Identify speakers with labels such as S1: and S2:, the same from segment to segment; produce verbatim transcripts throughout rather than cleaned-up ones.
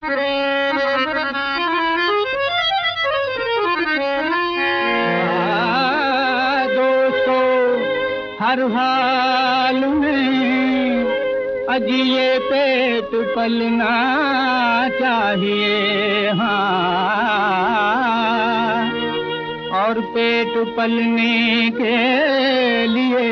S1: हर हाल में अजिए पेट पलना चाहिए, हाँ, और पेट पलने के लिए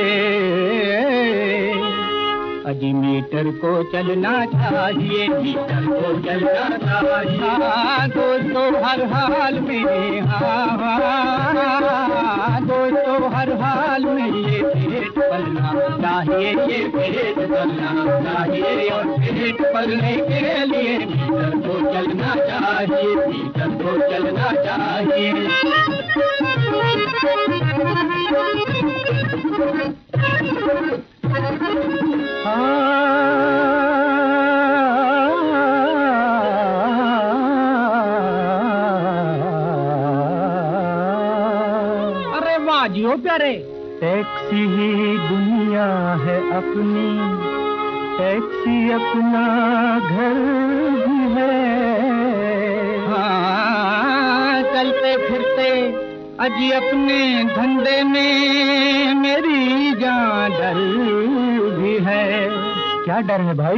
S1: अजी मीटर को चलना चाहिए, मीटर को चलना चाहिए। हाँ दोस्तों हर हाल में, हाँ हाँ दोस्तों हर हाल में ये पेट पलना चाहिए, ये पेट पलना चाहिए, और पेट पलने के लिए मीटर को चलना चाहिए, मीटर को चलना चाहिए। अरे वाह जियो प्यारे। टैक्सी ही दुनिया है अपनी, टैक्सी अपना घर भी है, हाँ चलते फिरते अजी अपने धंधे में मेरी जान डर भी है। क्या डर है भाई?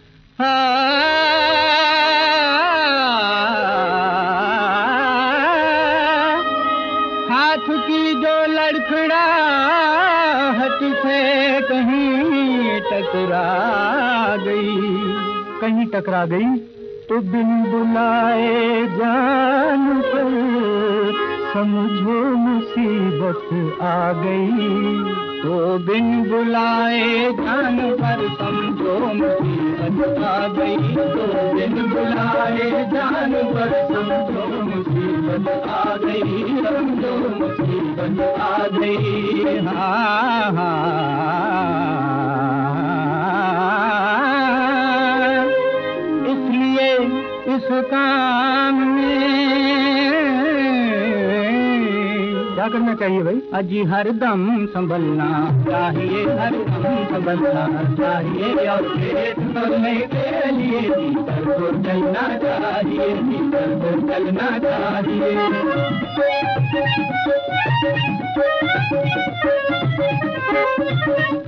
S1: हाथ की जो लड़खड़ाहट से कहीं टकरा गई, कहीं टकरा गई तो बिन बुलाए जान पर समझो मुसीबत आ गई, तो बिन बुलाए जान पर समझो मुसीबत आ गई, तो बिन बुलाए जान पर समझो मुसीबत आ गई, समझो मुसीबत आ गई। हाँ हाँ इसलिए इस काम में क्या करना चाहिए भाई? अजी हर दम संभलना चाहिए, हर दम संभलना चाहिए, और पेट भरने के लिए मीटर को चलना चाहिए, मीटर को चलना चाहिए।